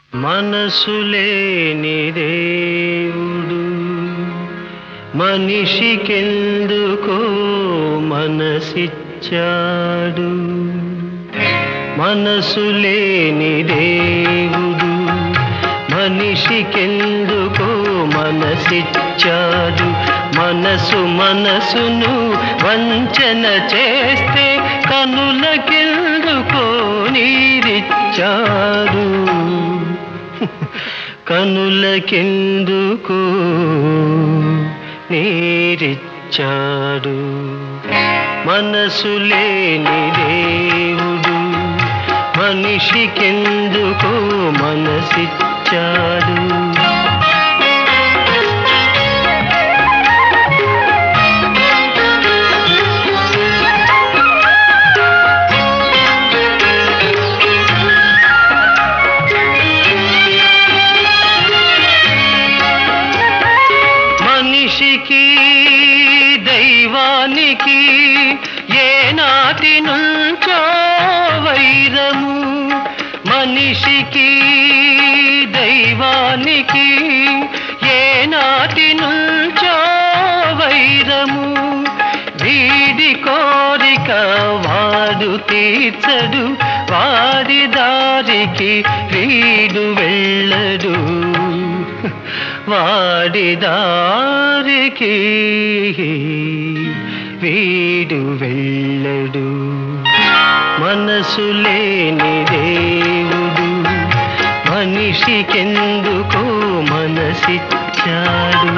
మనసు లేని దేవుడు మనిషికెందుకో మనసిచ్చాడు. మనసు లేని దేవుడు మనిషికెందుకో మనసిచ్చాడు. మనసును వంచన చేస్తే కనులకెందుకో నీరిచ్చాడు. కనులకెందుకో నీరిచ్చాడు. మనసు లేని దేవుడు మనిషికెందుకో మనసిచ్చాడు. మనిషికి దైవానికి ఏనాటి నుంచో వైరము. మనిషికి దైవానికి ఏనాటి నుంచో వైరము. వీడి కోరిక వాడు తీర్చడు, వాడి దారికి వీడు వెళ్ళడు. వాడి దారికి వీడు వెళ్ళడు. మనసు లేని దేవుడు మనిషికెందుకో మనసిచ్చాడు.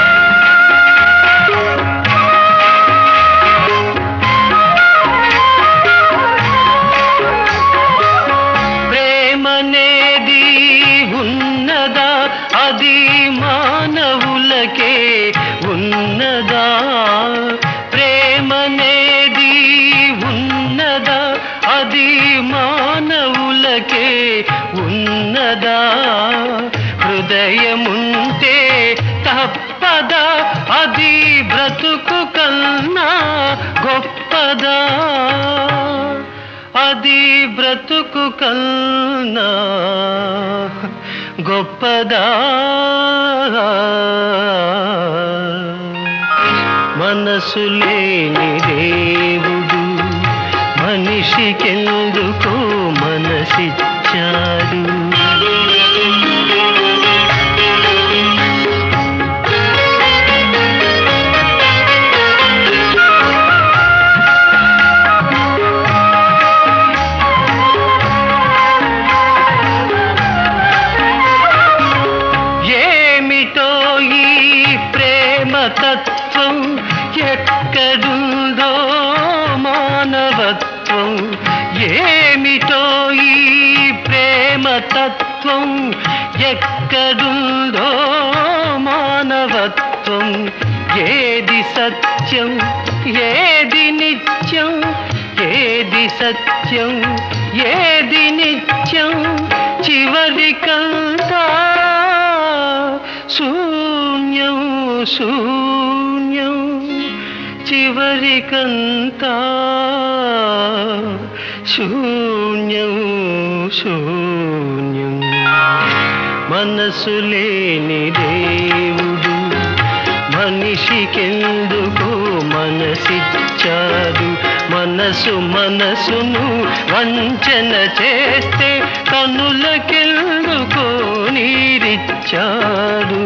ప్రేమనేది ఉన్నదా, అది మానవులకే ఉన్నదా? ప్రేమనేది ఉన్నదా, అది మానవులకే ఉన్నదా? హృదయముంటే తప్పదా, అది బ్రతుకు కన్నా గొప్పదా? అది బ్రతుకు కన్నా గొప్పదా? మనసు లేని దేవుడు మనిషికెందుకో మనసిచ్చాడు. ఏమిటో ఈ ప్రేమ తత్వం, ఎక్కడుందో మానవత్వం? ఏమిటో ఈ ప్రేమ తత్వం, ఎక్కడుందో మానవత్వం? ఏది సత్యం, ఏది నిత్యం? ఏది సత్యం, ఏది నిత్యం? చివరికంతా శూన్యం శూన్యం. చివరికంతా శూన్యం శూన్యం. మనసు లేని దేవుడు మనిషికెందుకో మనసిచ్చాడు. మనసును వంచన చేస్తే కనులకెందుకో నీరిచ్చాడు.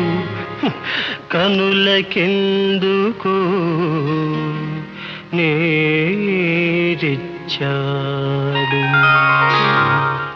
కనులకెందుకో నీరిచ్చాడు.